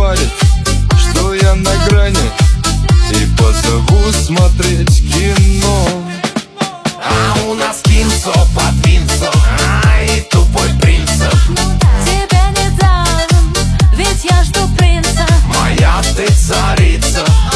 говорит, что я на грани, и позову смотреть кино. А у нас Винцо под Винцо, и тупой принцип. Тебе не дам, ведь я жду принца. Моя ты царица.